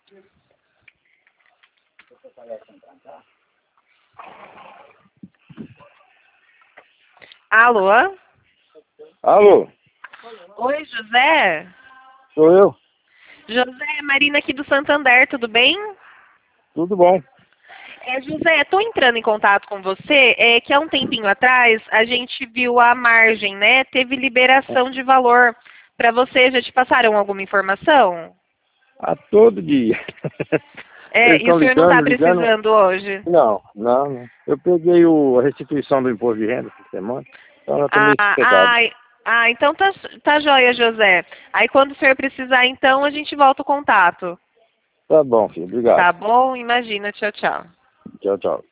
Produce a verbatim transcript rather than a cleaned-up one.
Alô? Alô? Oi, José? Sou eu? José, Marina aqui do Santander, tudo bem? Tudo bom. É, José, estou entrando em contato com você, é que há um tempinho atrás a gente viu a margem, né? Teve liberação de valor para você, já te passaram alguma informação? A todo dia. É, Eles e o estão senhor não está ligando, ligando. precisando hoje? Não, não, não. Eu peguei o, a restituição do imposto de renda essa semana, então ela está Ah, meio sossegada. ah, ah, então tá, tá joia, José. Aí quando o senhor precisar, então, a gente volta o contato. Tá bom, filho. Obrigado. Tá bom? Imagina. Tchau, tchau. Tchau, tchau.